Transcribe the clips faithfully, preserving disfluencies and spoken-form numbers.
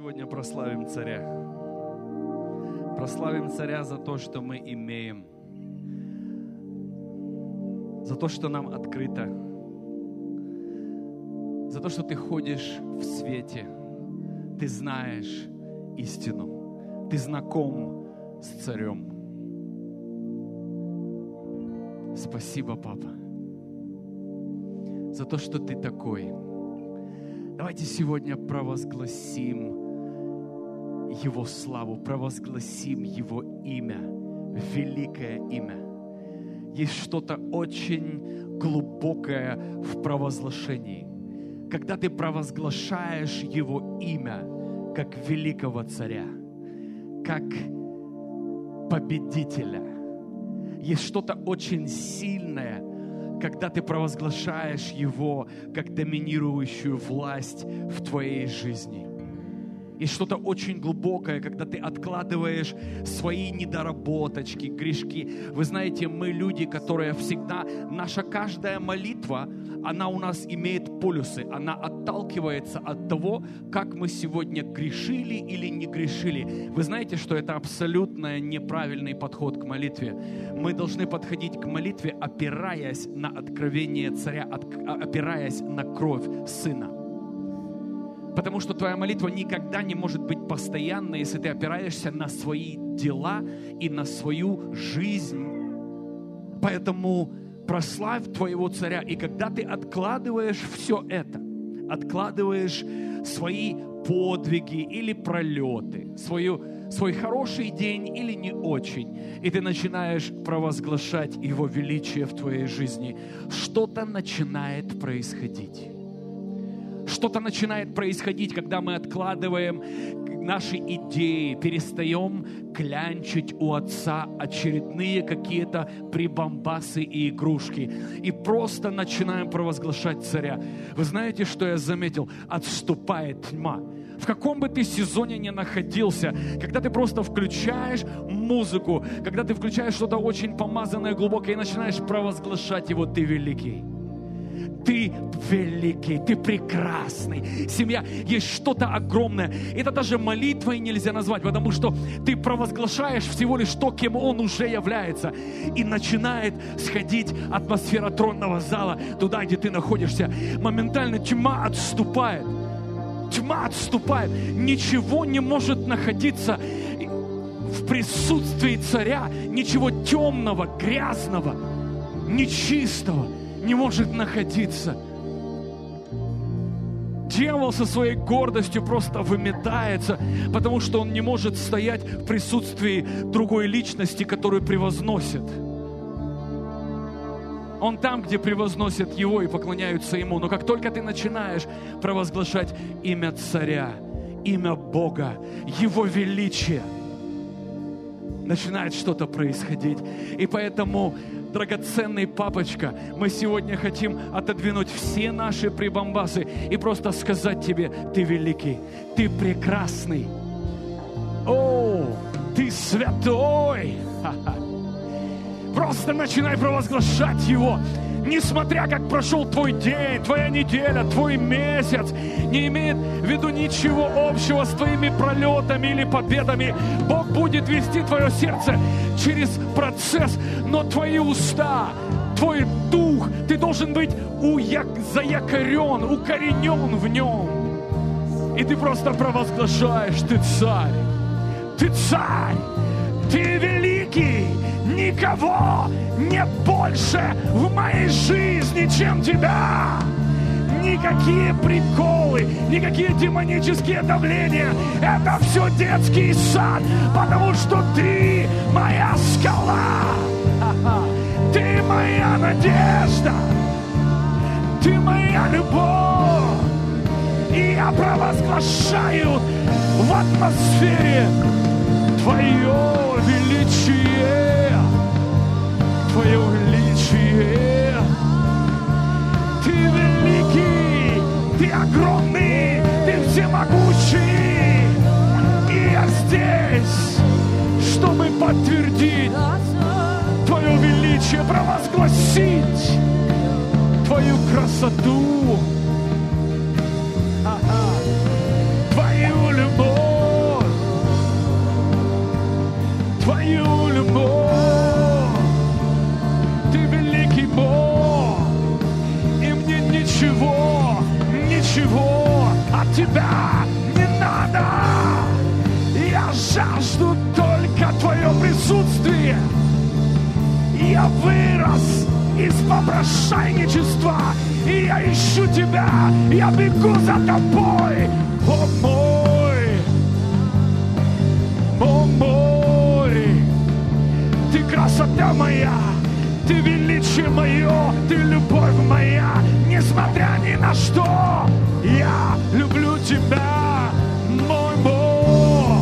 сегодня прославим Царя. Прославим Царя за то, что мы имеем. За то, что нам открыто. За то, что ты ходишь в свете. Ты знаешь истину. Ты знаком с Царем. Спасибо, Папа, за то, что ты такой. Давайте сегодня провозгласим Его славу, провозгласим Его имя, великое имя. Есть что-то очень глубокое в провозглашении. Когда ты провозглашаешь Его имя, как великого царя, как победителя. Есть что-то очень сильное, когда ты провозглашаешь Его как доминирующую власть в твоей жизни. Есть что-то очень глубокое, когда ты откладываешь свои недоработочки, грешки. Вы знаете, мы люди, которые всегда, наша каждая молитва, она у нас имеет полюсы, она отталкивается от того, как мы сегодня грешили или не грешили. Вы знаете, что это абсолютно неправильный подход к молитве. Мы должны подходить к молитве, опираясь на откровение Царя, опираясь на кровь Сына. Потому что твоя молитва никогда не может быть постоянной, если ты опираешься на свои дела и на свою жизнь. Поэтому прославь твоего Царя. И когда ты откладываешь все это, откладываешь свои подвиги или пролеты, свою, свой хороший день или не очень, и ты начинаешь провозглашать Его величие в твоей жизни, что-то начинает происходить. Что-то начинает происходить, когда мы откладываем наши идеи, перестаем клянчить у Отца очередные какие-то прибамбасы и игрушки и просто начинаем провозглашать Царя. Вы знаете, что я заметил? Отступает тьма. В каком бы ты сезоне ни находился, когда ты просто включаешь музыку, когда ты включаешь что-то очень помазанное, глубокое и начинаешь провозглашать Его, ты великий. Ты великий, ты прекрасный. Семья, есть что-то огромное. Это даже молитвой нельзя назвать, потому что ты провозглашаешь всего лишь то, кем Он уже является. И начинает сходить атмосфера тронного зала туда, где ты находишься. Моментально тьма отступает. Тьма отступает. Ничего не может находиться в присутствии Царя. Ничего темного, грязного, нечистого не может находиться. Дьявол со своей гордостью просто выметается, потому что он не может стоять в присутствии другой личности, которую превозносит. Он там, где превозносят Его и поклоняются Ему. Но как только ты начинаешь провозглашать имя Царя, имя Бога, Его величие, начинает что-то происходить. И поэтому, драгоценный папочка, мы сегодня хотим отодвинуть все наши прибамбасы и просто сказать тебе: ты великий, ты прекрасный, о, ты святой. Ха-ха. Просто начинай провозглашать Его. Несмотря как прошел твой день, твоя неделя, твой месяц, не имеет в виду ничего общего с твоими пролетами или победами. Бог будет вести твое сердце через процесс, но твои уста, твой дух, ты должен быть уяк... заякорен, укоренен в нем. И ты просто провозглашаешь: ты царь, ты царь, ты великий. Никого нет больше в моей жизни, чем тебя. Никакие приколы, никакие демонические давления. Это все детский сад, потому что ты моя скала. Ты моя надежда. Ты моя любовь. И я провозглашаю в атмосфере Твое величие. Твое величие. Ты великий, ты огромный, ты всемогущий. И я здесь, чтобы подтвердить Твое величие, провозгласить Твою красоту, Твою любовь. из попрошайничества. И я ищу Тебя, я бегу за Тобой. О мой, о мой, Ты красота моя, Ты величие мое, Ты любовь моя. Несмотря ни на что, я люблю Тебя, мой Бог.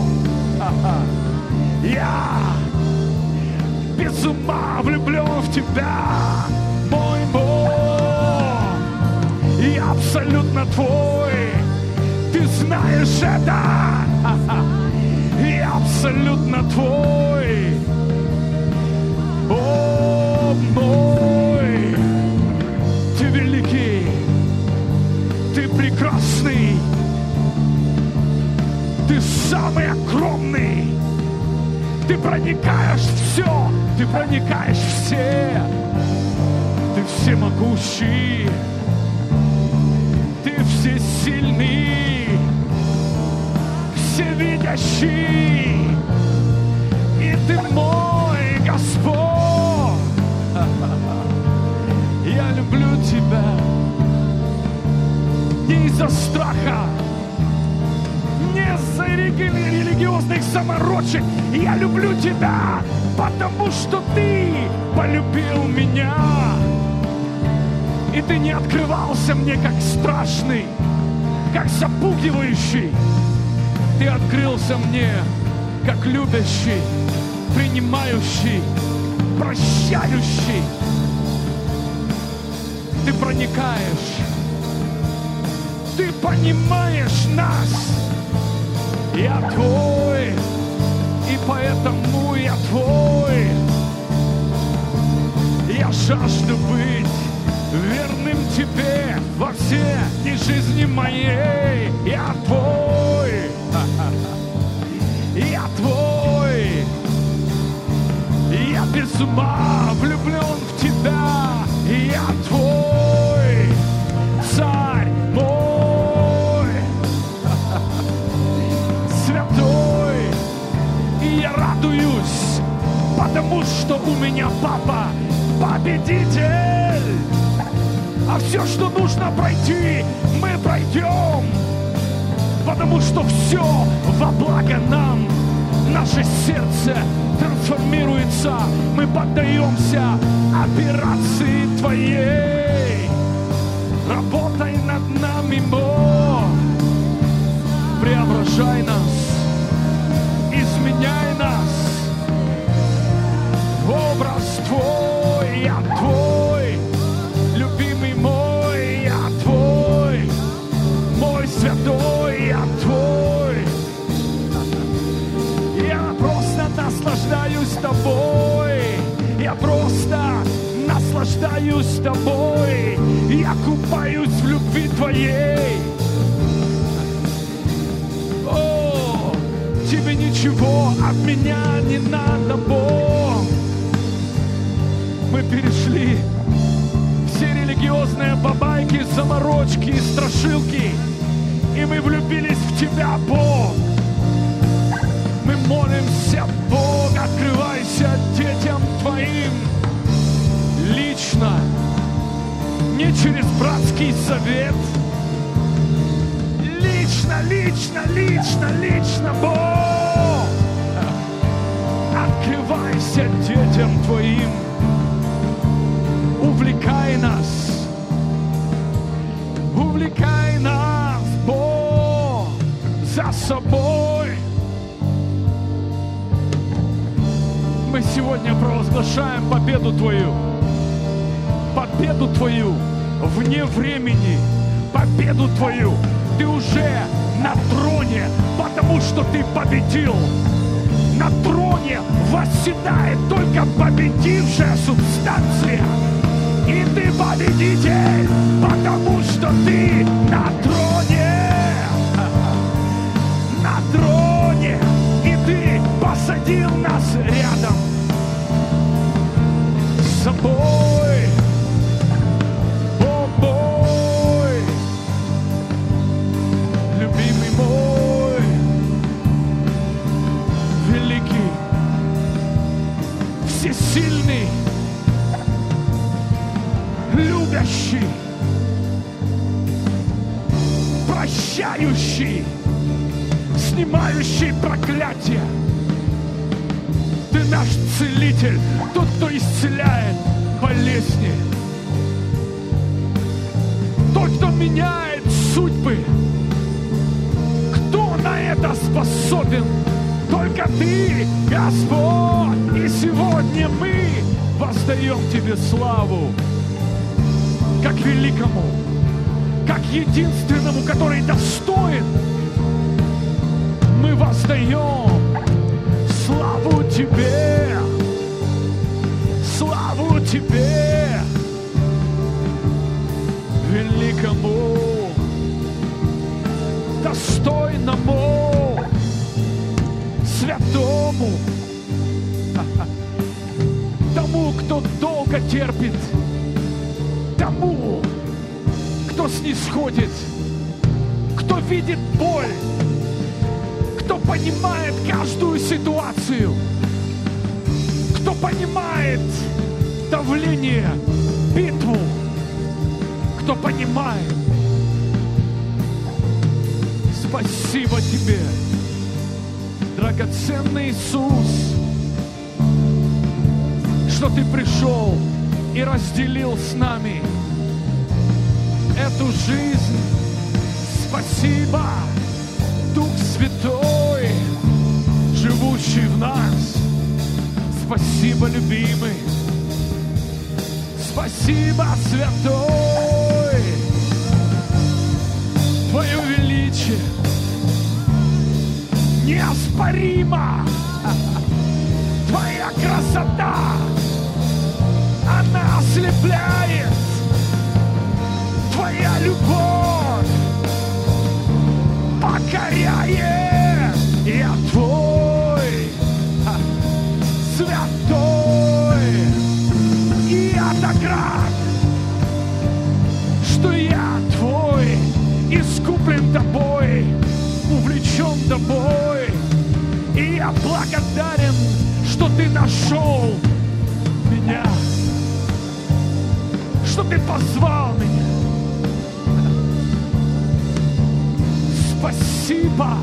Я без ума влюблен в Тебя, мой Бог. Я абсолютно Твой, Ты знаешь это. Я абсолютно Твой. О, мой, Ты великий, Ты прекрасный, Ты самый огромный. Ты проникаешь в все, Ты проникаешь в все. Ты всемогущий, Ты всесильный, всевидящий. И Ты мой Господь. Я люблю Тебя не из-за страха, не из-за религиозных заморочек. Я люблю Тебя, потому что Ты полюбил меня. И Ты не открывался мне как страшный, как запугивающий. Ты открылся мне как любящий, принимающий, прощающий. Ты проникаешь, Ты понимаешь нас. Я Твой, и поэтому я Твой. Я жажду быть верным Тебе во все дни жизни моей. Я Твой, я Твой. Я без ума влюблен в Тебя. Я Твой, Царь мой, святой. И я радуюсь, потому что у меня Папа победитель. А все, что нужно пройти, мы пройдем, потому что все во благо нам. Наше сердце трансформируется, мы поддаемся операции Твоей. Работай над нами, Бог, преображай нас, изменяй нас. Образ Твой, я Твой, любимый мой, я Твой, мой святой, я Твой. Я просто наслаждаюсь Тобой, я просто наслаждаюсь Тобой, я купаюсь в любви Твоей. О, Тебе ничего от меня не надо, Бог. Мы перешли все религиозные бабайки, заморочки и страшилки, и мы влюбились в Тебя, Бог. Мы молимся, Бог, открывайся детям Твоим лично, не через братский совет. Лично, лично, лично, лично, Бог. Открывайся детям Твоим. Увлекай нас. Увлекай нас, Бог, за собой. Мы сегодня провозглашаем победу Твою. Победу Твою вне времени. Победу Твою. Ты уже на троне, потому что Ты победил. На троне восседает только победившая субстанция. И Ты победитель, потому что Ты на троне. На троне. И Ты посадил нас рядом с собой. О, мой, любимый мой, великий, всесильный, любящий, прощающий, снимающий проклятие. Ты наш целитель, тот, кто исцеляет болезни, тот, кто меняет судьбы. Кто на это способен? Только Ты, Господь. И сегодня мы воздаем Тебе славу, как великому, как единственному, который достоин. Мы воздаем славу Тебе, славу Тебе, великому, достойному, святому, тому, кто долго терпит, тому, кто снисходит, кто видит боль, кто понимает каждую ситуацию, кто понимает давление, битву, кто понимает. Спасибо Тебе, драгоценный Иисус, что Ты пришел и разделил с нами эту жизнь. Спасибо, Дух Святой, живущий в нас. Спасибо, любимый. Спасибо, Святой. Твое величие неоспоримо. Твоя красота, она ослепляет. Твоя любовь покоряет. Я Твой, Святой. И я так рад, что я Твой, искуплен Тобой, увлечен Тобой. И я благодарен, что Ты нашел меня, что Ты позвал меня. Спасибо,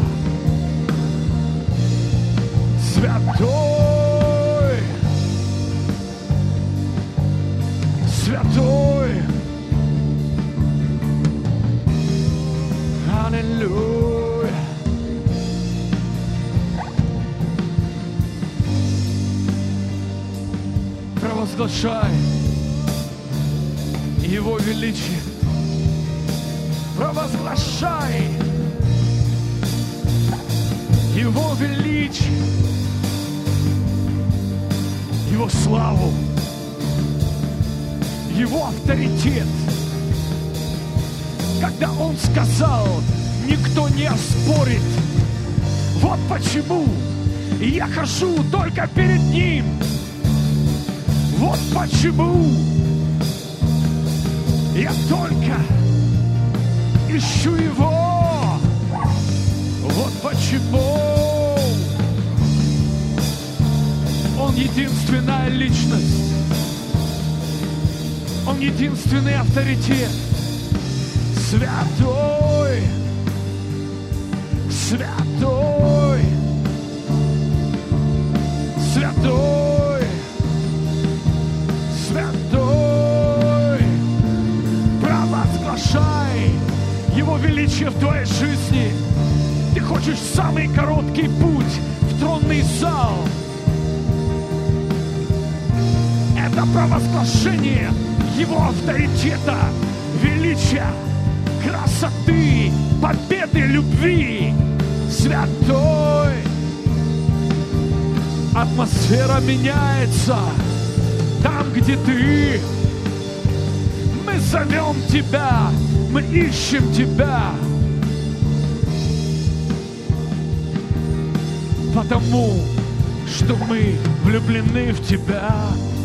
Святой, Святой. Аллилуйя. Провозглашай Его величие. Провозглашай Его величие, Его славу, Его авторитет. Когда Он сказал, никто не оспорит. Вот почему я хожу только перед Ним. Вот почему я только ищу Его. Вот почему Он единственная личность. Он единственный авторитет. Святой, Святой, Святой, Святой. Провозглашай Его величие в твоей жизни. Ты хочешь самый короткий путь в тронный зал. Это провозглашение Его авторитета, величия, красоты, победы, любви. Святой. Атмосфера меняется там, где Ты. Мы зовем Тебя, мы ищем Тебя. Потому что мы влюблены в Тебя.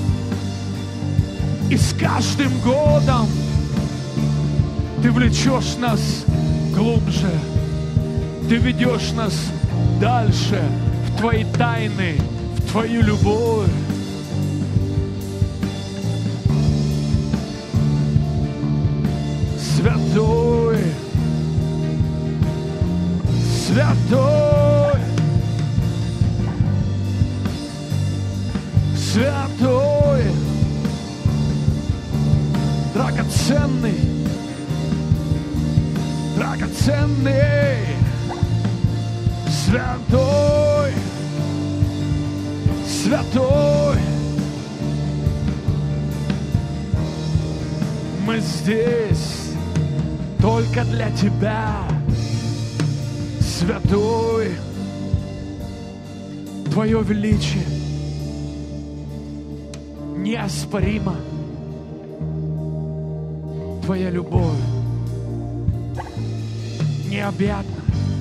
И с каждым годом Ты влечешь нас глубже. Ты ведешь нас дальше в Твои тайны, в Твою любовь. святой, святой, святой, драгоценный, драгоценный, святой, святой. Мы здесь только для Тебя, святой. Твое величие неоспоримо. Твоя любовь необъятна.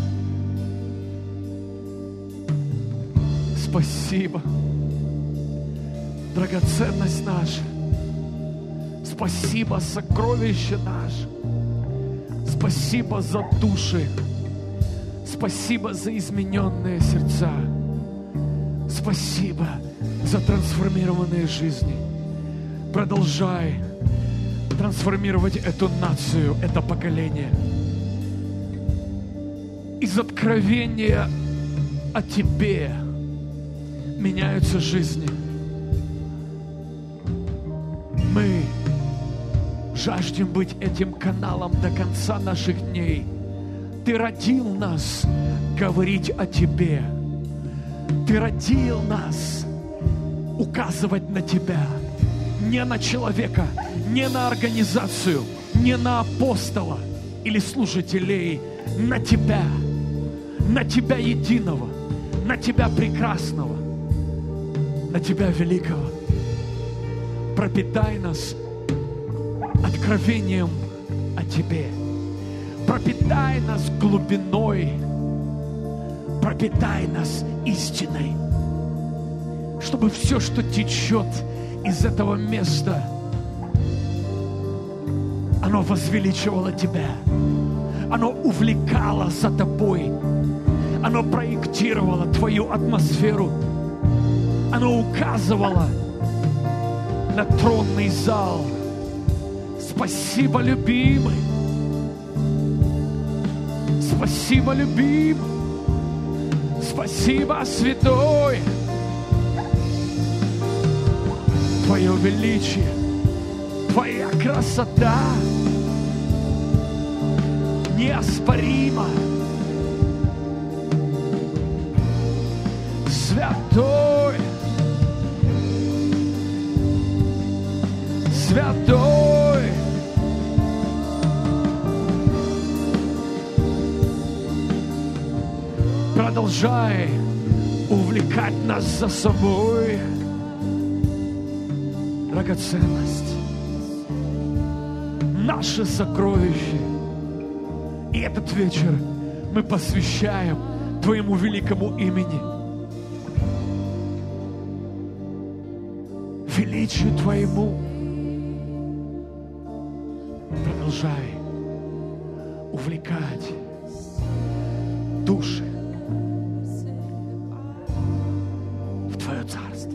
Спасибо, драгоценность наша. Спасибо, сокровище наше. Спасибо за души. Спасибо за измененные сердца. Спасибо за трансформированные жизни. Продолжай трансформировать эту нацию, это поколение. Из откровения о Тебе меняются жизни. Мы жаждем быть этим каналом до конца наших дней. Ты родил нас говорить о Тебе. Ты родил нас указывать на Тебя. Не на человека, не на организацию, не на апостола или служителей. На Тебя. На Тебя единого. На Тебя прекрасного. На Тебя великого. Пропитай нас откровением о Тебе. Пропитай нас глубиной. Пропитай нас истиной. Чтобы все, что течет из этого места, оно возвеличивало Тебя. Оно увлекало за Тобой. Оно проектировало Твою атмосферу. Оно указывало на тронный зал. Спасибо, любимый. Спасибо, любимый. Спасибо, святой. Твое величие, Твоя красота неоспорима. Святой, святой. Продолжай увлекать нас за собой. Драгоценность, наше сокровище. И этот вечер мы посвящаем Твоему великому имени. Величию Твоему. Продолжай увлекать души в Твое Царство.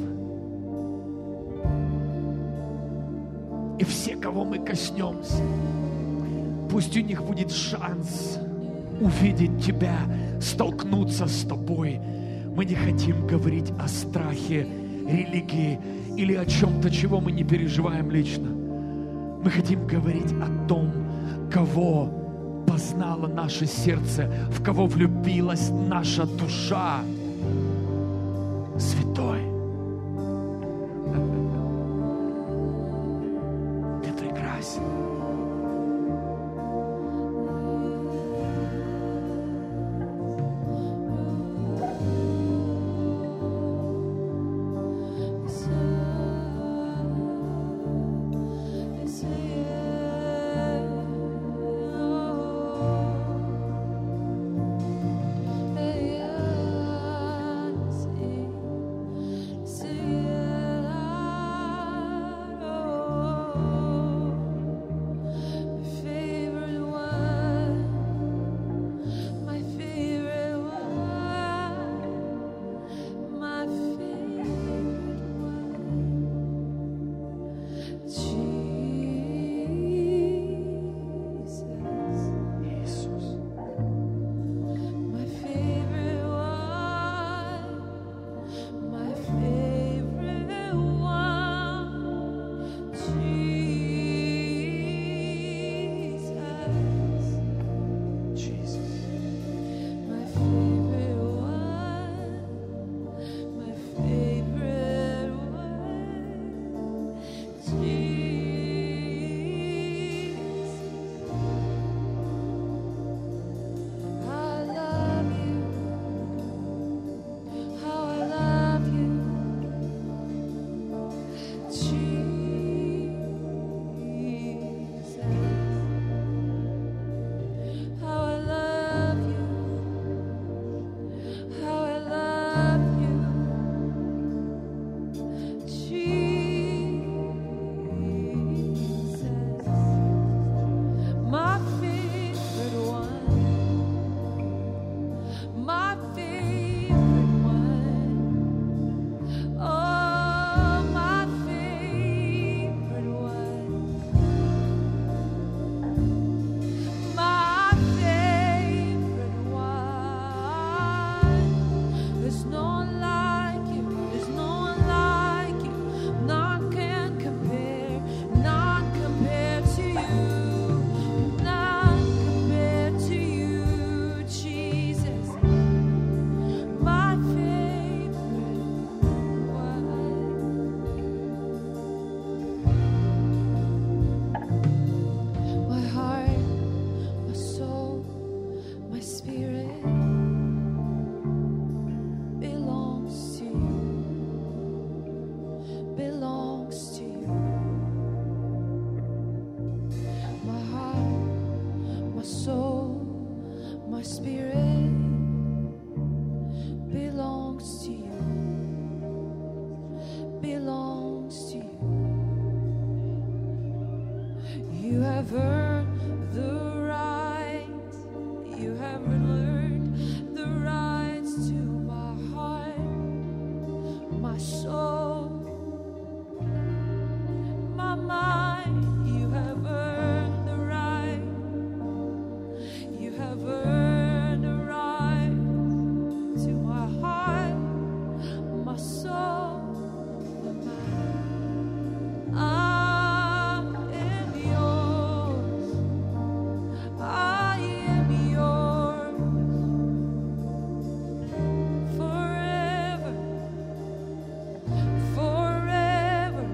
И все, кого мы коснемся, пусть у них будет шанс увидеть Тебя, столкнуться с Тобой. Мы не хотим говорить о страхе, религии или о чем-то, чего мы не переживаем лично. Мы хотим говорить о том, кого познало наше сердце, в кого влюбилась наша душа. Святой. Ты прекрасен. belongs to you, belongs to you. You have earned the right, you have earned the rights to my heart, my soul, my mind. You have earned the right, you have earned the right to my heart, my soul, my mind. I am yours, I am yours, forever, forever.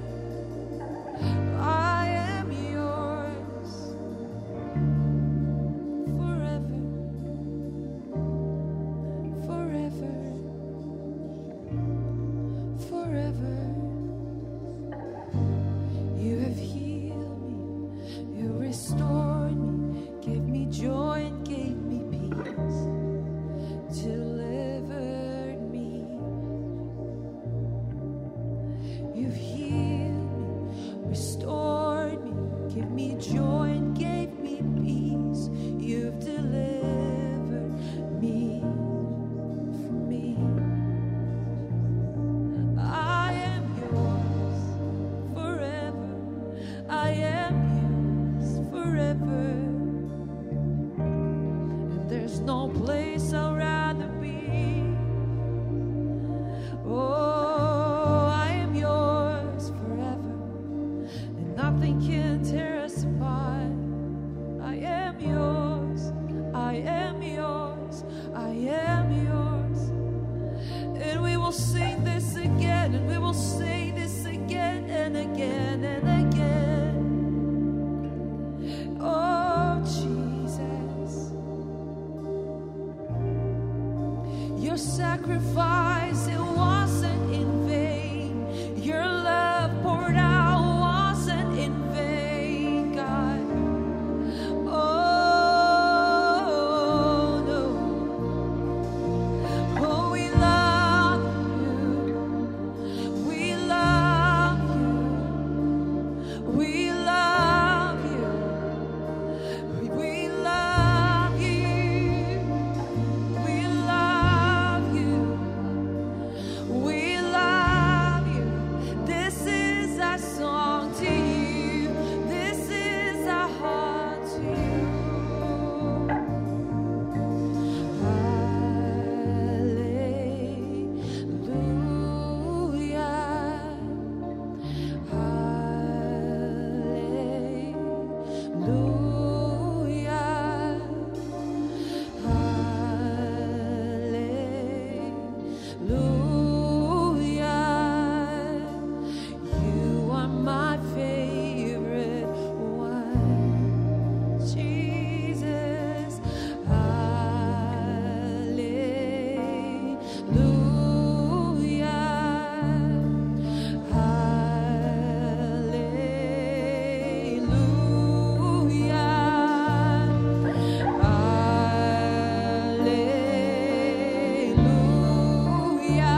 I am yours, forever, forever, forever. You have healed me, you restored me, gave me joy and gave me peace, delivered me. You've healed me, restored me, gave me joy and gave me peace. You've delivered me from me. I am yours forever. I am yours forever. And there's no place I'd rather be. Oh, I am yours forever, and nothing can tear us apart. I am yours, I am yours, I am yours. And we will sing this again, and we will say this again and again and again. Oh, Jesus, your sacrifice, it wasn't in vain. Your love poured out wasn't in vain, God. Oh, no. Oh, we love you. We love you. We love you. We love you. We love you. We love you. This is our song to you. This is our heart to you. Hallelujah. You are my favorite one, Jesus. Hallelujah. Hallelujah.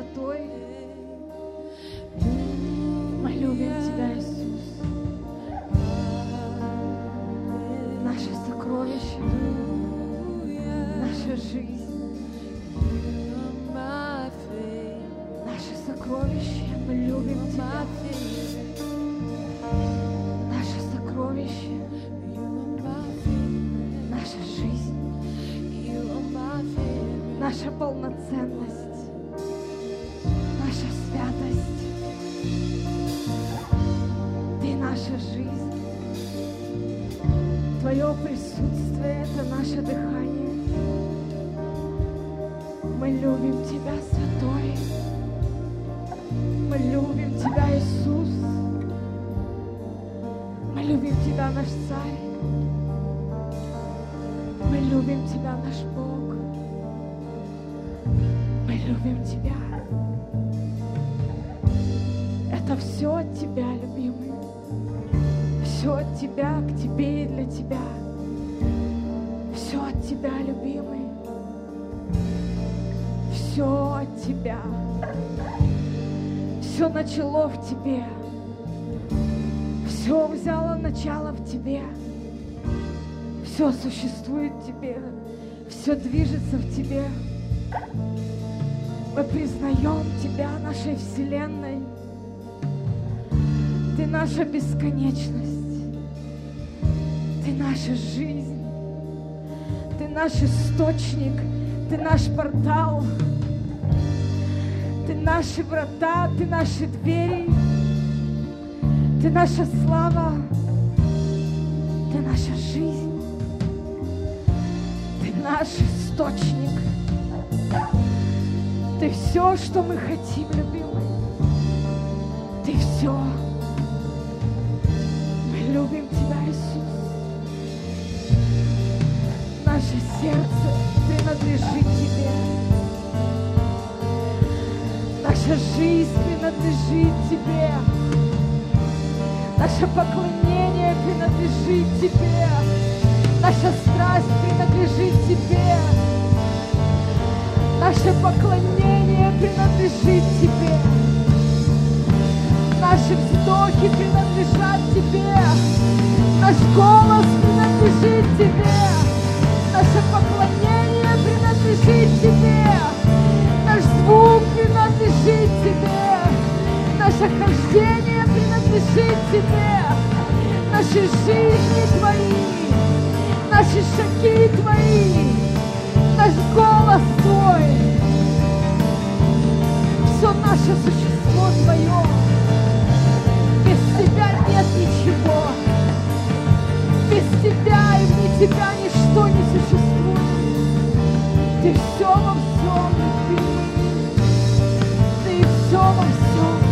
святой. Мы любим Тебя, Иисус. Наше сокровище, наша жизнь, наше сокровище. Мы любим Тебя. Наше сокровище, наша жизнь, наша полноценность, наша святость. Ты наша жизнь. Твое присутствие — это наше дыхание. Мы любим Тебя, Святой. Мы любим Тебя, Иисус. Мы любим Тебя, наш Царь. Мы любим Тебя, наш Бог. Мы любим Тебя. Это все от Тебя, любимый. Все от Тебя, к Тебе и для Тебя. Все от Тебя, любимый. Все от Тебя. Все начало в Тебе. Все взяло начало в Тебе. Все существует в Тебе. Все движется в Тебе. Мы признаем Тебя нашей Вселенной. Ты наша бесконечность. Ты наша жизнь. Ты наш источник. Ты наш портал. Ты наши врата. Ты наши двери. Ты наша слава. Ты наша жизнь. Ты наш источник. Ты все, что мы хотим, любимый. Ты все. Мы любим Тебя, Иисус. Наше сердце принадлежит Тебе. Наша жизнь принадлежит Тебе. Наше поклонение принадлежит Тебе. Наша страсть принадлежит Тебе. Наше поклонение принадлежит Тебе. Наши вздохи принадлежат Тебе. Наш голос принадлежит Тебе. Наше поклонение принадлежит Тебе. Наш звук принадлежит Тебе. Наше хождение принадлежит Тебе. Наши жизни Твои. Наши шаги Твои. Наш голос Твой. Все наше существо Твое. Без Тебя нет ничего. Без Тебя и вне Тебя ничто не существует. Ты все во всем, любимый. Ты все во всем.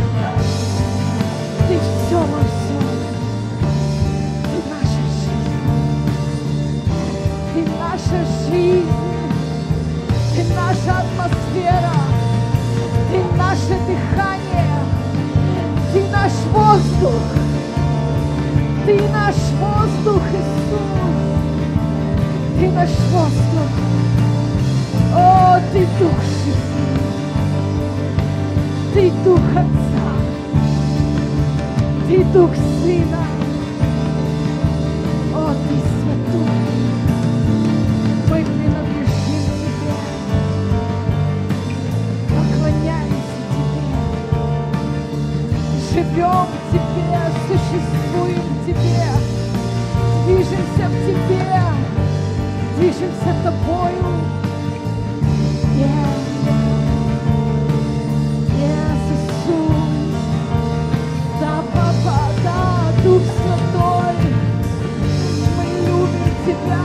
Ты все во всем. Ты наша жизнь. Ты наша жизнь. Ты наша атмосфера. Ты наше дыхание. Ты наш воздух. Ты наш воздух, Иисус. Ты наш воздух. О, Ты Дух жизни. Ты Дух Отца. Ты Дух Сына. О, Ты Святой. Мы принадлежим Тебе. Поклоняемся Тебе. Живем в Тебе, существуем в Тебе. Движемся в Тебе. Движемся Тобою. Yes, yes, Иисус. Да, Папа, да, Дух Святой. Мы любим Тебя.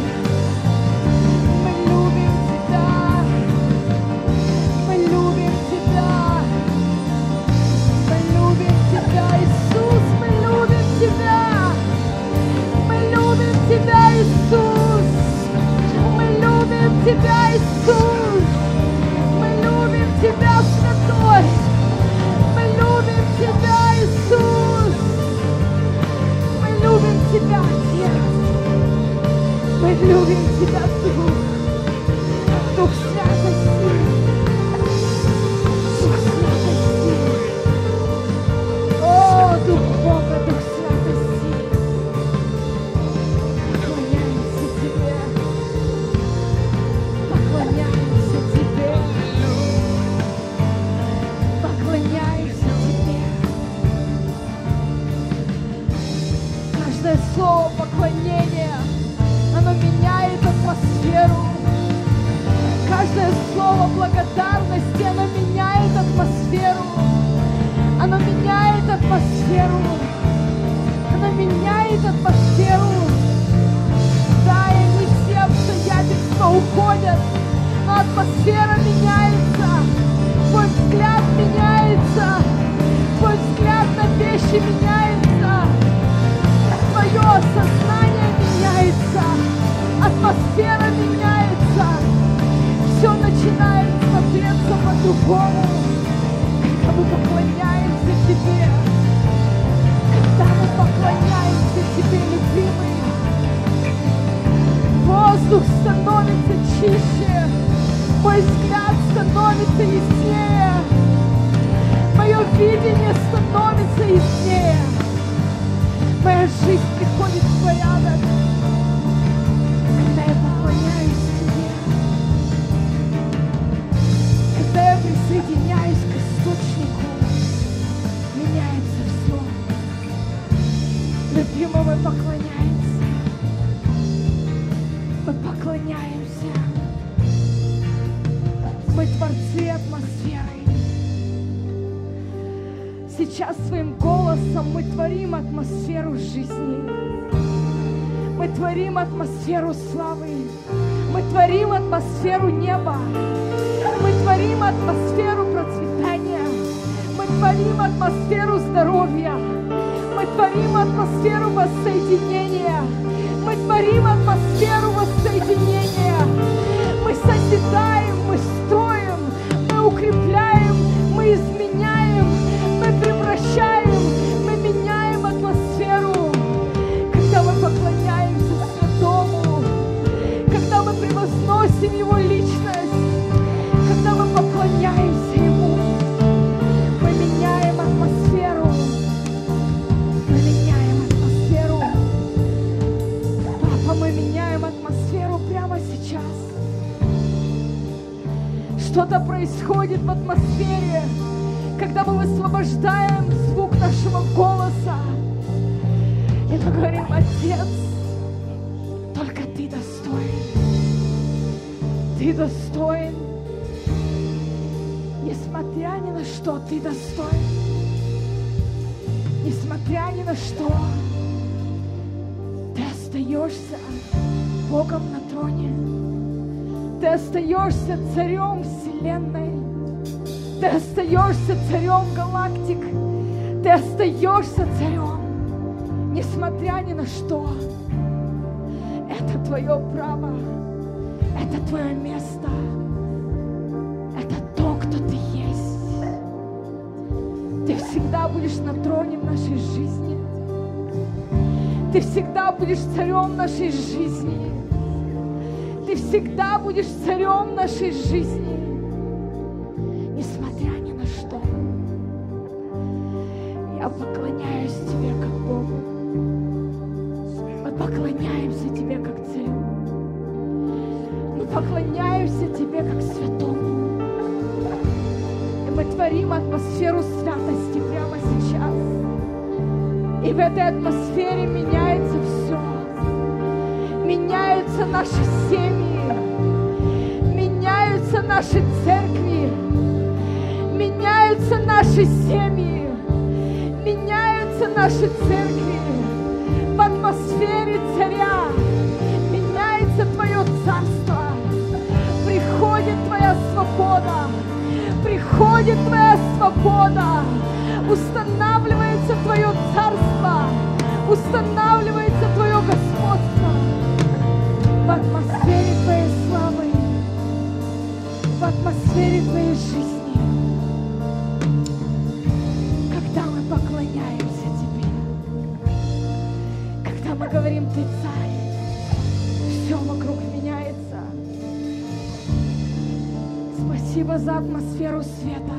Мы любим Тебя. Мы любим Тебя. Мы любим Тебя, Иисус. Мы любим Тебя. Мы любим Тебя, Иисус. Мы любим Тебя, Иисус. Мы любим Тебя, Святой. Мы любим Тебя, Иисус. Мы любим Тебя, Отец. Мы любим Тебя, Дух. Дух святости. слово благодарности, оно меняет атмосферу. Оно меняет атмосферу. Оно меняет атмосферу. Да, и не все обстоятельства уходят, но атмосфера меняется. Твой взгляд меняется. Твой взгляд на вещи меняется. Твое сознание меняется. Атмосфера меняется. Все начинает смотреться по-другому. Когда мы поклоняемся Тебе, когда мы поклоняемся Тебе, любимый, воздух становится чище, мой взгляд становится яснее, мое видение становится яснее, моя жизнь приходит в порядок, когда я поклоняюсь Тебе, когда я присоединяюсь к источнику, меняется все. Любимый, мы поклоняемся. Мы поклоняемся. Мы творцы атмосферы. Сейчас своим голосом мы творим атмосферу жизни. Мы творим атмосферу славы. Мы творим атмосферу неба. Мы творим атмосферу процветания. Мы творим атмосферу здоровья. Мы творим атмосферу воссоединения. Мы творим атмосферу воссоединения. Мы созидаем, мы строим, мы укрепляем, мы изменяем, мы превращаем, мы меняем атмосферу. Когда мы поклоняемся Святому, когда мы превозносим Его личность, когда мы поклоняемся Ему, мы меняем атмосферу. Мы меняем атмосферу. Папа, мы меняем атмосферу прямо сейчас. Что-то происходит в атмосфере, когда мы высвобождаем звук нашего голоса. И мы говорим: Отец, только Ты достоин. Ты достоин. Несмотря ни на что, Ты достоин. Несмотря ни на что, Ты остаешься Богом на троне. Ты остаешься царем вселенной. Ты остаешься царем галактик. Ты остаешься царем, несмотря ни на что. Это твое право. Это твое место. Это то, кто ты есть. Ты всегда будешь на троне в нашей жизни. Ты всегда будешь царем нашей жизни. Ты всегда будешь царем нашей жизни, несмотря ни на что. Я поклоняюсь Тебе как Богу. Мы поклоняемся Тебе как царю. Мы поклоняемся Тебе как святому. И мы творим атмосферу святости прямо сейчас. И в этой атмосфере меняется все. Меняются наши семьи, меняются наши церкви, меняются наши семьи, меняются наши церкви. В атмосфере царя меняется Твое царство. Приходит Твоя свобода, приходит Твоя свобода. Устанавливается Твое царство, устанавливается Твое господство. В атмосфере Твоей славы, в атмосфере Твоей жизни, когда мы поклоняемся Тебе, когда мы говорим: Ты царь, все вокруг меняется. Спасибо за атмосферу света.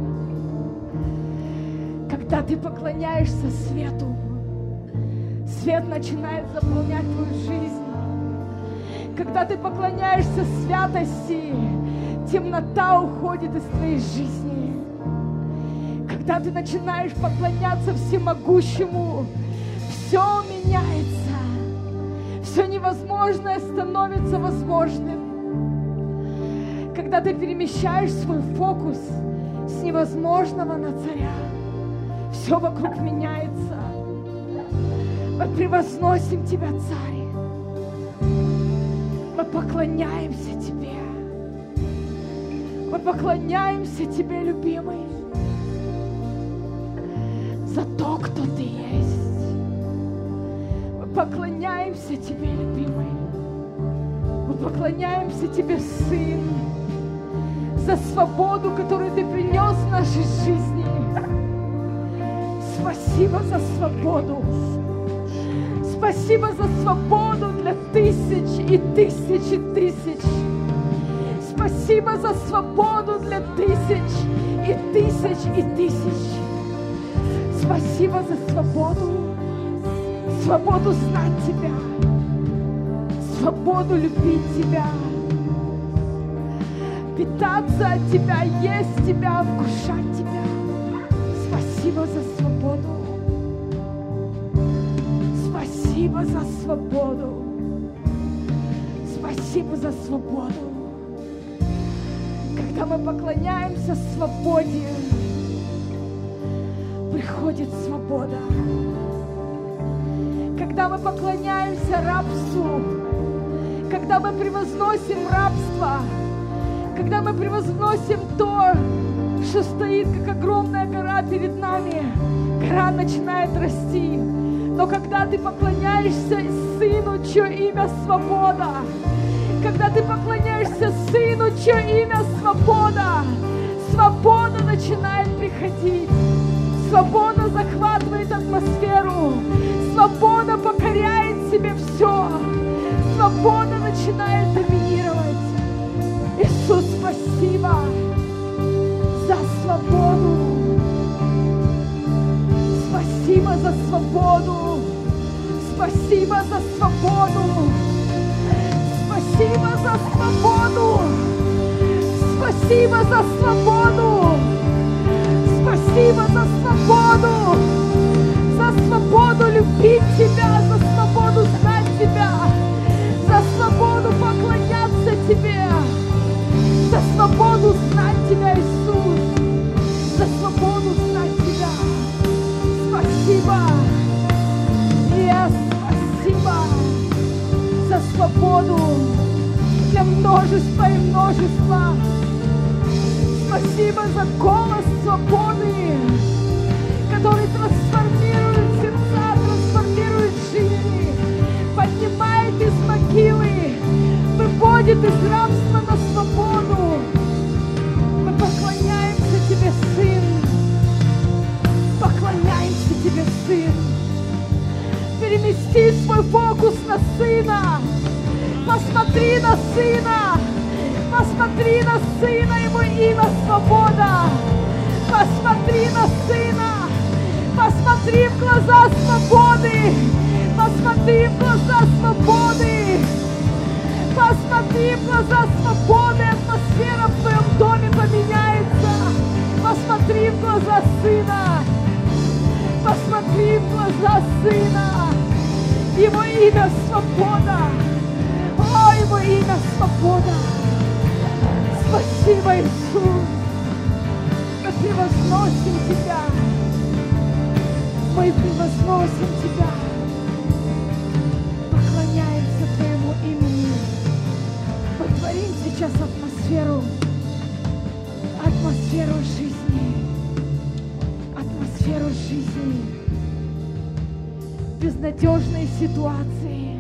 Когда Ты поклоняешься свету, свет начинает заполнять Твою жизнь. Когда Ты поклоняешься святости, темнота уходит из Твоей жизни. Когда Ты начинаешь поклоняться всемогущему, все меняется. Все невозможное становится возможным. Когда когда ты перемещаешь свой фокус с невозможного на царя, все вокруг меняется. Мы превозносим Тебя, Царь. Мы поклоняемся Тебе. Мы поклоняемся Тебе, любимый, за то, кто Ты есть. Мы поклоняемся Тебе, любимый. Мы поклоняемся Тебе, Сын, за свободу, которую Ты принес в нашей жизни. Спасибо за свободу. Спасибо за свободу для тысяч и тысяч и тысяч. Спасибо за свободу для тысяч и тысяч и тысяч. Спасибо за свободу. Свободу знать Тебя. Свободу любить Тебя. Питаться от Тебя, есть Тебя, вкушать Тебя. Спасибо за свободу. Спасибо за свободу. Спасибо за свободу. Когда мы поклоняемся свободе, приходит свобода. Когда мы поклоняемся рабству, когда мы превозносим рабство, когда мы превозносим то, что стоит, как огромная гора перед нами, гора начинает расти. Но когда ты поклоняешься Сыну, чье имя свобода, когда ты поклоняешься Сыну, чье имя свобода, свобода начинает приходить. Свобода захватывает атмосферу. Свобода покоряет себе все. Свобода начинает доминировать. Иисус, спасибо за свободу. Спасибо за свободу. Спасибо за свободу. Спасибо за свободу. Спасибо за свободу. Спасибо за свободу. За свободу любить Тебя, за свободу знать Тебя, за свободу поклоняться Тебе, за свободу знать Тебя, Иисус, за свободу знать Тебя. Спасибо, Yes, спасибо за свободу для множества и множества. Спасибо за голос свободы, который трансформирует сердца, трансформирует жизни, поднимает из могилы, выводит из рабства на свободу. Мы поклоняемся Тебе, Сын. Поклоняемся Тебе, Сын. Перемести свой фокус на Сына. Посмотри на Сына. Посмотри на Сына, Его имя свобода. Посмотри на Сына. Посмотри в глаза свободы. Посмотри в глаза свободы. Посмотри в глаза свободы. Атмосфера в твоем доме поменяется. Посмотри в глаза Сына. Посмотри в глаза Сына. Его имя свобода. О, Его имя свобода. Спасибо, Иисус. Мы превозносим Тебя. Мы превозносим Тебя. Поклоняемся Твоему имени. Мы творим сейчас атмосферу. Атмосферу жизни. Атмосферу жизни. Безнадежные ситуации.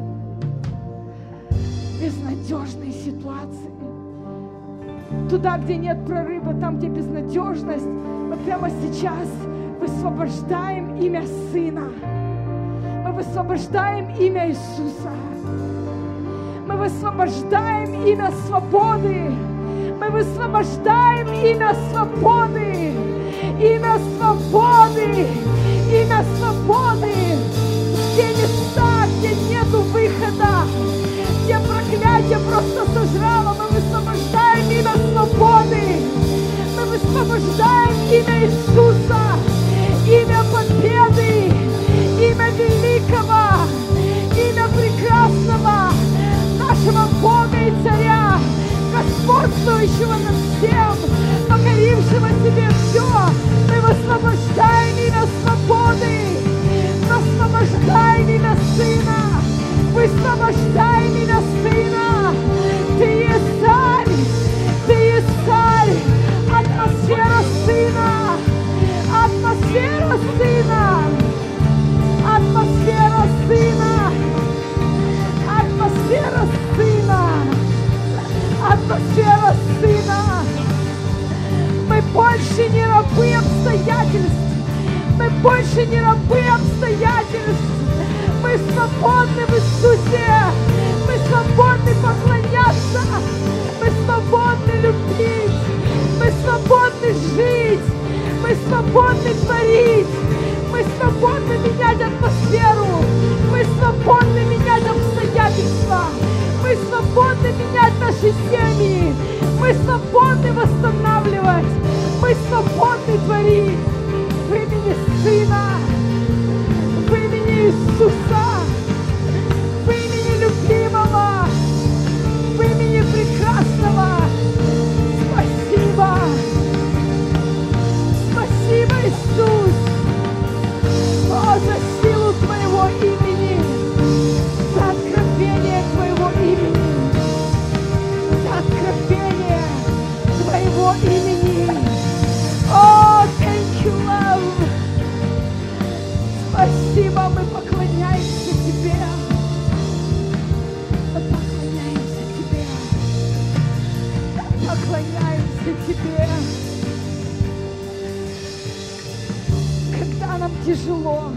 Безнадежные ситуации. Туда, где нет прорыва, там, где безнадежность, мы прямо сейчас высвобождаем имя Сына. Мы высвобождаем имя Иисуса. Мы высвобождаем имя свободы. Мы высвобождаем имя свободы. Имя свободы. Имя свободы. Те места, где нету выхода, где проклятие просто сожрало, мы высвобождаем имя свободы. Мы высвобождаем имя Иисуса, имя победы, имя великого, имя прекрасного нашего Бога и Царя, Господь царствующего над всем, покорившего себе все. Мы высвобождаем имя свободы, высвобождаем имя Сына, высвобождаем имя Сына. Ты есть царь, ты есть царь, атмосфера Сына, атмосфера Сына, атмосфера Сына, атмосфера Сына, атмосфера Сына. Мы больше не рабы обстоятельств, мы больше не рабы обстоятельств, мы свободны в Иисусе, мы свободны поклоняться, мы свободны любить, мы свободны жить, мы свободны творить, мы свободны менять атмосферу, мы свободны менять обстоятельства, мы свободны менять наши семьи, мы свободны восстанавливать, мы свободны творить в имени Сына, в имени Иисуса, в имени любимого, в имени прекрасного. Спасибо, спасибо, Иисус, о, за силу Твоего имени, за откровение Твоего имени, за откровение Твоего имени. О, thank you, love. Спасибо, мы поклоняемся Тебе. Мы поклоняемся Тебе. Поклоняемся Тебе. Когда нам тяжело,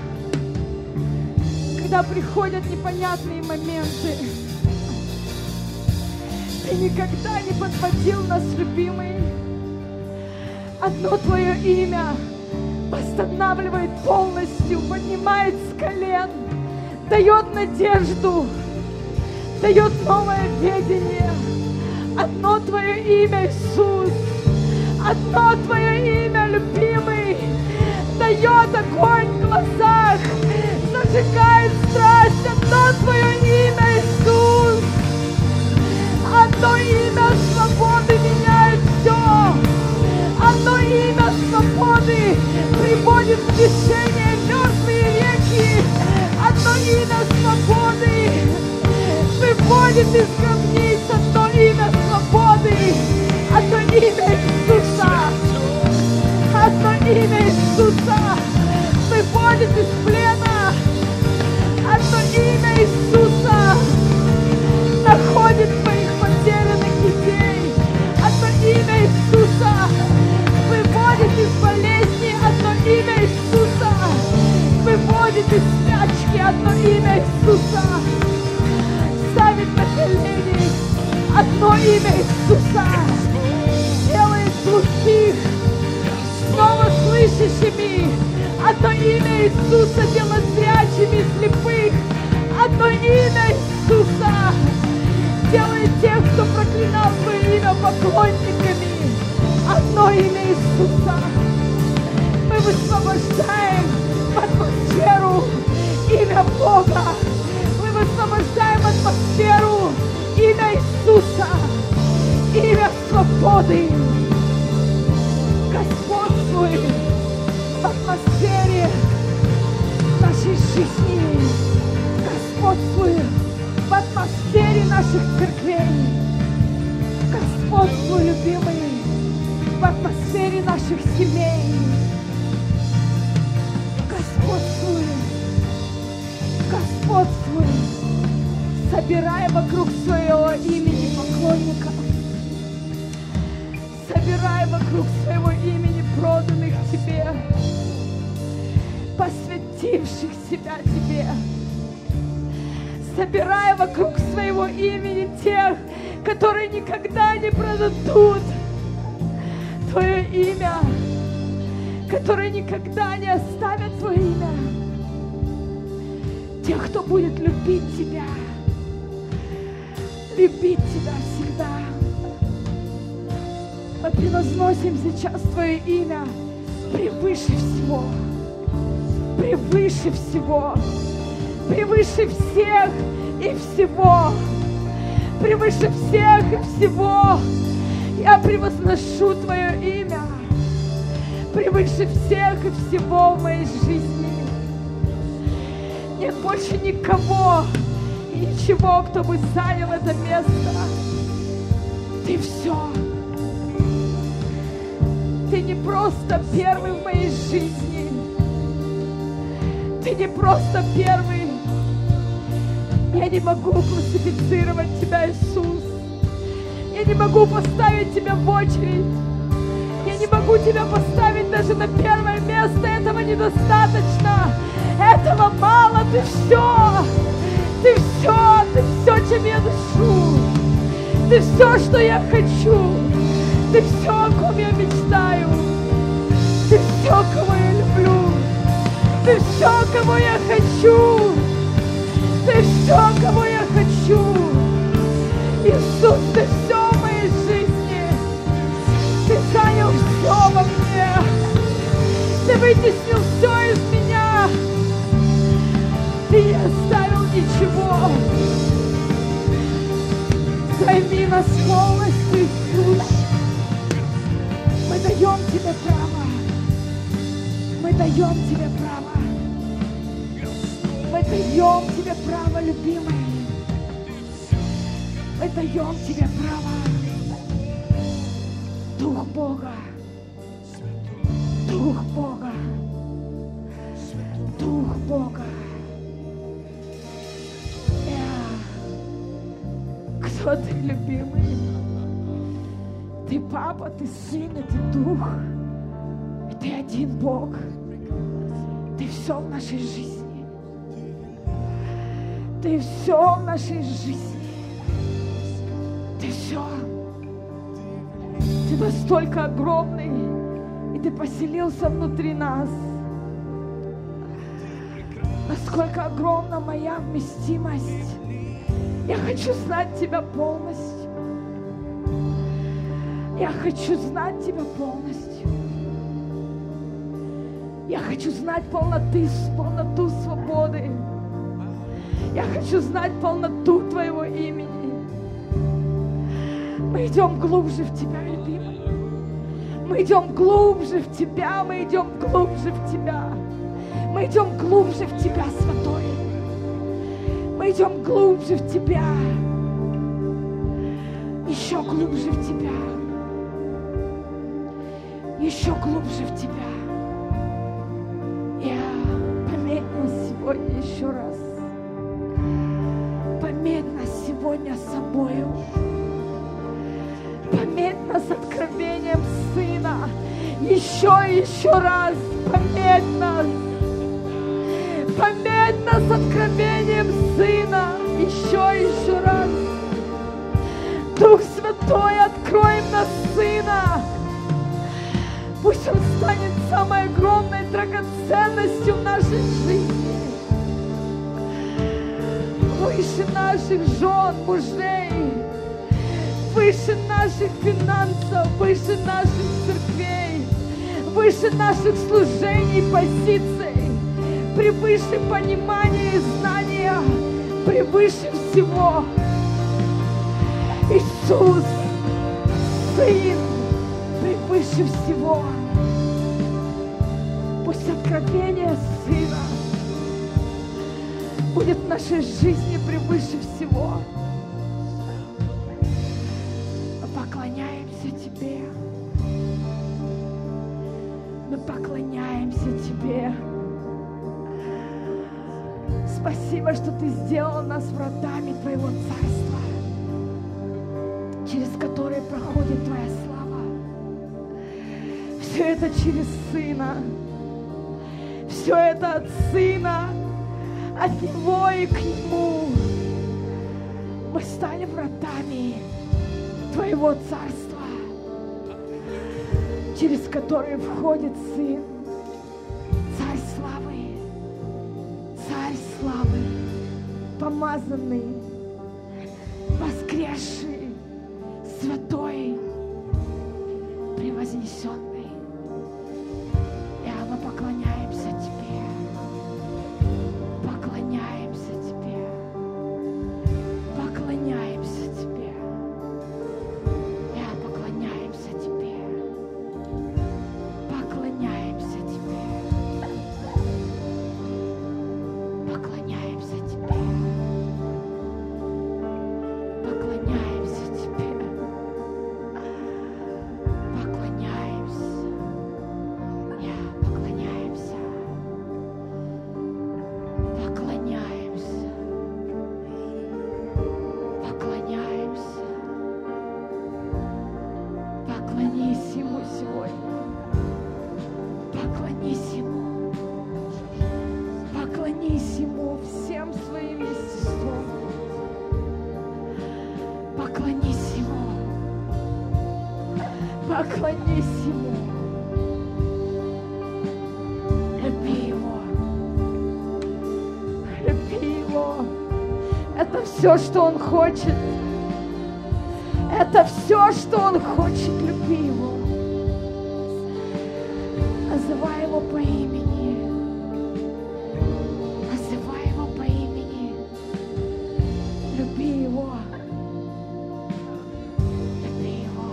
когда приходят непонятные моменты, Ты никогда не подводил нас, любимый. Одно Твое имя восстанавливает полностью, поднимает с колен, дает надежду, дает новое видение. Одно Твое имя, Иисус, одно Твое имя, любимый, дает огонь в глазах, зажигает страсть. Одно Твое имя, Иисус, одно имя свободы меняет все. Одно имя свободы приводит в движение мертвые реки. Одно имя свободы выводит из гробниц. Одно имя свободы, одно имя Иисуса, одно имя Иисуса выводит из плена. Одно имя Иисуса находит своих потерянных детей. Одно имя Иисуса выводит из болезни. Одно имя Иисуса выводит из спячки. Одно имя Иисуса ставит на колени. Одно имя Иисуса делает глухих снова слышащими. Одно имя Иисуса делает зрячими слепых. Одно имя Иисуса делает тех, кто проклинал Твое имя, поклонниками. Одно имя Иисуса мы высвобождаем в атмосферу имя Бога. Мы высвобождаем атмосферу имя Иисуса, имя свободы. Господствуй в атмосфере нашей жизни. Господствуй в атмосфере наших церквей. Господствуй, любимый, в атмосфере наших семей. Господствуй, господствуй, собирай вокруг своего имени поклонников. Собирай вокруг своего имени проданных Тебе, посвятивших себя Тебе. Собирай вокруг своего имени тех, которые никогда не продадут Твое имя, которые никогда не оставят Твое имя. Тех, кто будет любить Тебя, любить Тебя всегда. Мы превозносим сейчас Твое имя превыше всего, превыше всего, превыше всех и всего, превыше всех и всего. Я превозношу Твое имя превыше всех и всего в моей жизни. Нет больше никого и ничего, кто бы занял это место. Ты все. Ты не просто первый в моей жизни. Ты не просто первый. Я не могу классифицировать Тебя, Иисус. Я не могу поставить Тебя в очередь. Я не могу Тебя поставить даже на первое место. Этого недостаточно. Этого мало. Ты все. Ты все. Ты все, чем я дышу. Ты все, что я хочу. Ты все, о ком я мечтаю. Ты все, кого я люблю. Ты все, кого я хочу. Ты все, кого я хочу. Иисус, Ты все в моей жизни. Ты занял все во мне. Ты вытеснил все из меня. Ты не оставил ничего. Займи нас полностью, Иисус. Мы даем Тебе право. Мы даем Тебе право. Мы даем Тебе право, любимый. Мы даем Тебе право. Дух Бога. Дух Бога. Дух Бога. Я. Кто Ты, любимый? Ты Папа, Ты Сын, и Ты Дух. И Ты один Бог. Ты все в нашей жизни. Ты все в нашей жизни. Ты все. Ты настолько огромный, и Ты поселился внутри нас. Насколько огромна моя вместимость. Я хочу знать Тебя полностью. Я хочу знать Тебя полностью. Я хочу знать полноты, полноту свободы. Я хочу знать полноту Твоего имени. Мы идем глубже в Тебя, любимый. Мы идем глубже в Тебя, мы идем глубже в Тебя. Мы идем глубже в Тебя, Святой. Мы идем глубже в Тебя. Еще глубже в Тебя. Еще глубже в Тебя. Я пометь нас сегодня еще раз. Пометь нас сегодня собою. Пометь нас откровением Сына. Еще и еще раз. Пометь нас. Пометь нас откровением Сына. Еще и еще раз. Дух Святой, открой нас Сына. Пусть Он станет самой огромной драгоценностью в нашей жизни. Выше наших жен, мужей, выше наших финансов, выше наших церквей, выше наших служений, позиций, превыше понимания и знания, превыше всего. Иисус, Сын, превыше всего. Пусть откровение Сына будет в нашей жизни превыше всего. Мы поклоняемся Тебе. Мы поклоняемся Тебе. Спасибо, что Ты сделал нас вратами Твоего Царства, через которые проходит Твоя слава. Все это через Сына. Все это от Сына, от Него и к Нему. Мы стали вратами Твоего Царства, через которые входит Сын, Царь славы, Царь славы, помазанный, воскресший, святой, превознесенный. И мы поклоняемся Тебе, поклоняемся Тебе, поклоняемся Тебе. Я поклоняюсь Поклонись Ему. Поклонись Ему. Люби Его. Люби Его. Это все, что Он хочет. Это все, что Он хочет. Люби Его. Называй Его по имени. Называй Его по имени. Люби Его. Люби Его.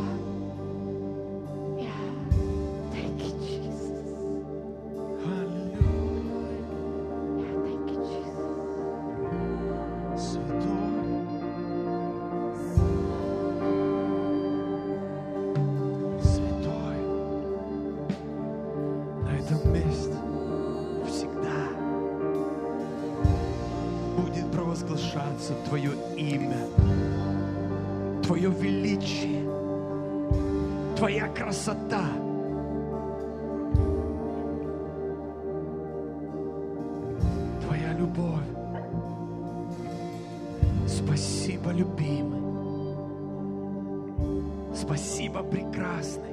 Yeah. Thank you, Jesus. Аллилуйя. Yeah, thank you, Jesus. Святой, святой, на этом месте всегда будет провозглашаться Твое имя, Твое величие, Твоя красота. Твоя любовь. Спасибо, любимый. Спасибо, прекрасный.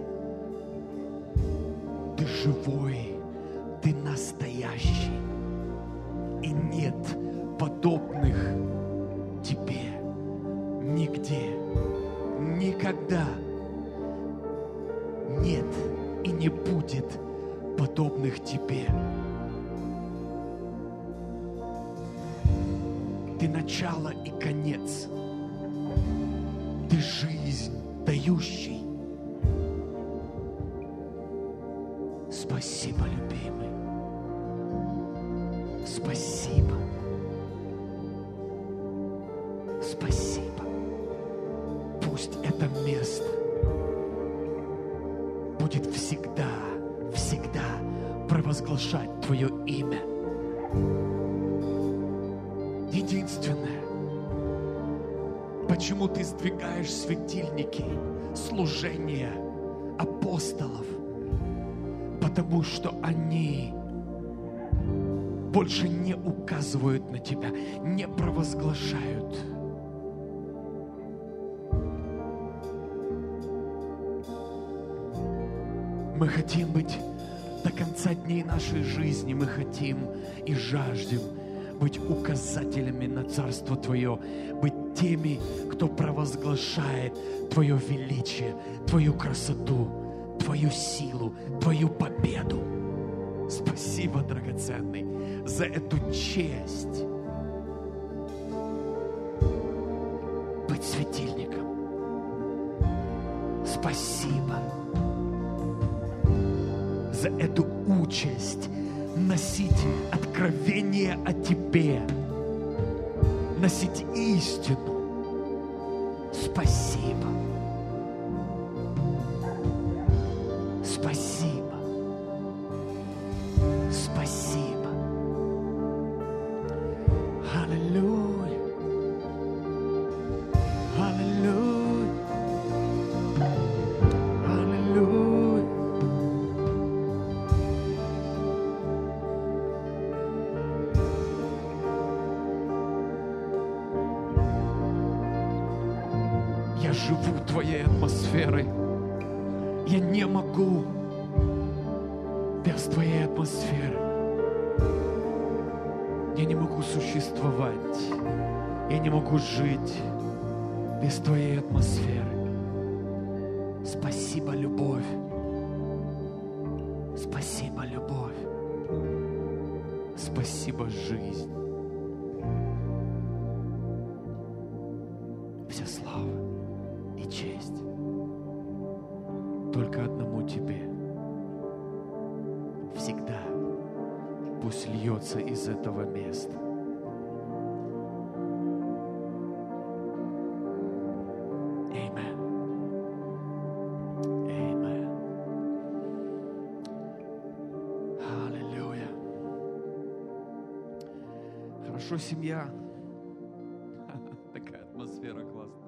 Ты живой, ты настоящий. И нет подобных тебе нигде, никогда. Нет и не будет подобных тебе. Ты начало и конец. Ты жизнь дающий. Спасибо, любимый. Спасибо. Спасибо. Пусть это место будет всегда, всегда провозглашать Твое имя. Единственное, почему Ты сдвигаешь светильники служения апостолов, потому что они больше не указывают на Тебя, не провозглашают. Мы хотим быть до конца дней нашей жизни, мы хотим и жаждем быть указателями на Царство Твое, быть теми, кто провозглашает Твое величие, Твою красоту, Твою силу, Твою победу. Спасибо, драгоценный, за эту честь быть светильником. Спасибо за эту участь носить откровение о Тебе, носить истину. Спасибо. Спасибо. Спасибо. Аллилуйя. Аллилуйя. Аллилуйя. Я живу Твоей атмосферой. Я не могу без Твоей атмосферы. Я не могу существовать. Я не могу жить без Твоей атмосферы. Спасибо, любовь. Спасибо, любовь. Спасибо, жизнь. Вся слава и честь только одному Тебе. Всегда пусть льется из этого места. Аминь. Аминь. Аллилуйя. Хорошо, семья. Такая атмосфера классная.